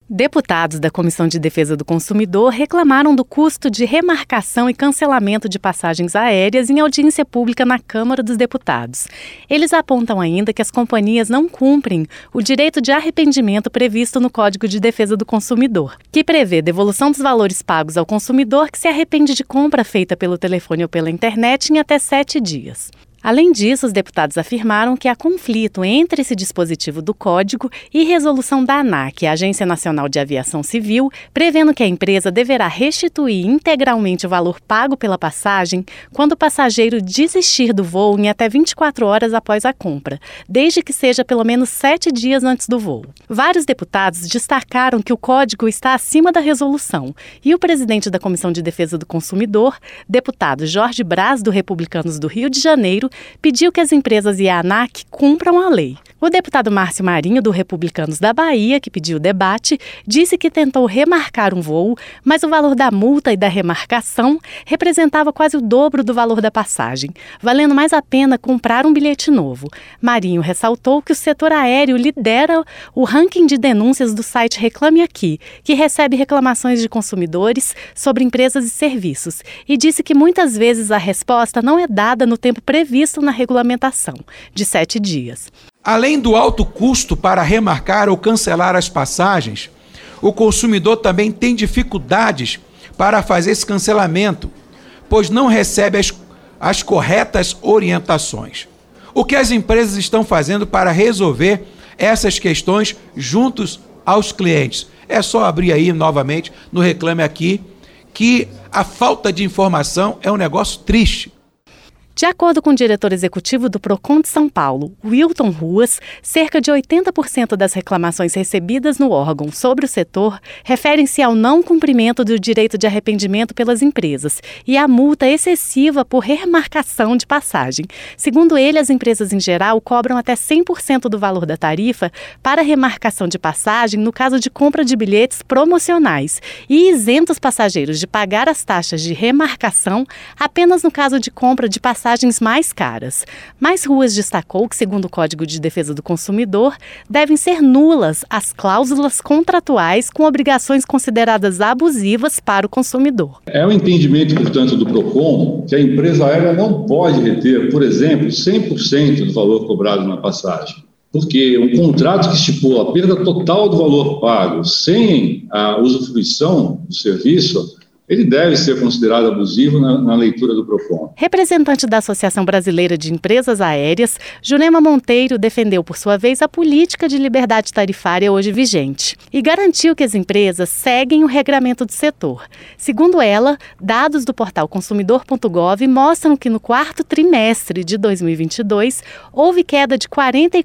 Deputados da Comissão de Defesa do Consumidor reclamaram do custo de remarcação e cancelamento de passagens aéreas em audiência pública na Câmara dos Deputados. Eles apontam ainda que as companhias não cumprem o direito de arrependimento previsto no Código de Defesa do Consumidor, que prevê devolução dos valores pagos ao consumidor que se arrepende de compra feita pelo telefone ou pela internet em até 7 dias. Além disso, os deputados afirmaram que há conflito entre esse dispositivo do Código e resolução da ANAC, a Agência Nacional de Aviação Civil, prevendo que a empresa deverá restituir integralmente o valor pago pela passagem quando o passageiro desistir do voo em até 24 horas após a compra, desde que seja pelo menos 7 dias antes do voo. Vários deputados destacaram que o Código está acima da resolução e o presidente da Comissão de Defesa do Consumidor, deputado Jorge Braz, do Republicanos do Rio de Janeiro, pediu que as empresas e a ANAC cumpram a lei. O deputado Márcio Marinho, do Republicanos da Bahia, que pediu o debate, disse que tentou remarcar um voo, mas o valor da multa e da remarcação representava quase o dobro do valor da passagem, valendo mais a pena comprar um bilhete novo. Marinho ressaltou que o setor aéreo lidera o ranking de denúncias do site Reclame Aqui, que recebe reclamações de consumidores sobre empresas e serviços, e disse que muitas vezes a resposta não é dada no tempo previsto na regulamentação, de 7 dias. Além do alto custo para remarcar ou cancelar as passagens, o consumidor também tem dificuldades para fazer esse cancelamento, pois não recebe as corretas orientações. O que as empresas estão fazendo para resolver essas questões juntos aos clientes? É só abrir aí novamente no Reclame Aqui, que a falta de informação é um negócio triste. De acordo com o diretor executivo do Procon de São Paulo, Wilton Ruas, cerca de 80% das reclamações recebidas no órgão sobre o setor referem-se ao não cumprimento do direito de arrependimento pelas empresas e à multa excessiva por remarcação de passagem. Segundo ele, as empresas em geral cobram até 100% do valor da tarifa para remarcação de passagem no caso de compra de bilhetes promocionais e isenta os passageiros de pagar as taxas de remarcação apenas no caso de compra de passagens mais caras. Mas Ruas destacou que, segundo o Código de Defesa do Consumidor, devem ser nulas as cláusulas contratuais com obrigações consideradas abusivas para o consumidor. É o entendimento, portanto, do Procon que a empresa aérea não pode reter, por exemplo, 100% do valor cobrado na passagem. Porque um contrato que estipula a perda total do valor pago sem a usufruição do serviço, ele deve ser considerado abusivo na leitura do Procon. Representante da Associação Brasileira de Empresas Aéreas, Jurema Monteiro defendeu, por sua vez, a política de liberdade tarifária hoje vigente e garantiu que as empresas seguem o regramento do setor. Segundo ela, dados do portal consumidor.gov mostram que no 4º trimestre de 2022 houve queda de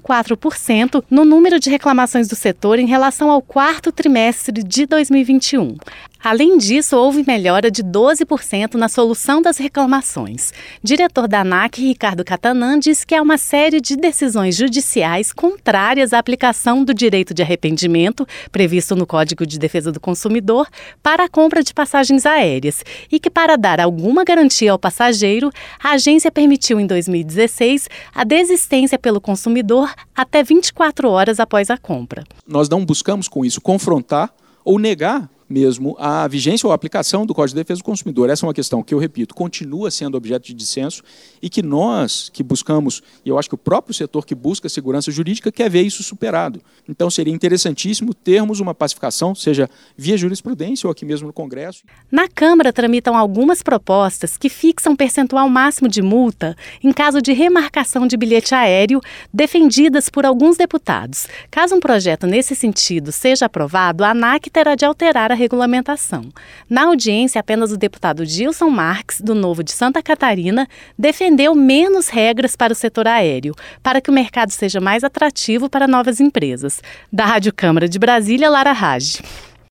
44% no número de reclamações do setor em relação ao 4º trimestre de 2021. Além disso, houve melhora de 12% na solução das reclamações. Diretor da ANAC, Ricardo Catanã, diz que há uma série de decisões judiciais contrárias à aplicação do direito de arrependimento, previsto no Código de Defesa do Consumidor, para a compra de passagens aéreas e que, para dar alguma garantia ao passageiro, a agência permitiu em 2016 a desistência pelo consumidor até 24 horas após a compra. Nós não buscamos com isso confrontar ou negar mesmo a vigência ou a aplicação do Código de Defesa do Consumidor. Essa é uma questão que, eu repito, continua sendo objeto de dissenso e que nós que buscamos, e eu acho que o próprio setor que busca segurança jurídica quer ver isso superado. Então seria interessantíssimo termos uma pacificação, seja via jurisprudência ou aqui mesmo no Congresso. Na Câmara tramitam algumas propostas que fixam percentual máximo de multa em caso de remarcação de bilhete aéreo, defendidas por alguns deputados. Caso um projeto nesse sentido seja aprovado, a ANAC terá de alterar a regulamentação. Na audiência, apenas o deputado Gilson Marques, do Novo de Santa Catarina, defendeu menos regras para o setor aéreo, para que o mercado seja mais atrativo para novas empresas. Da Rádio Câmara de Brasília, Lara Rage.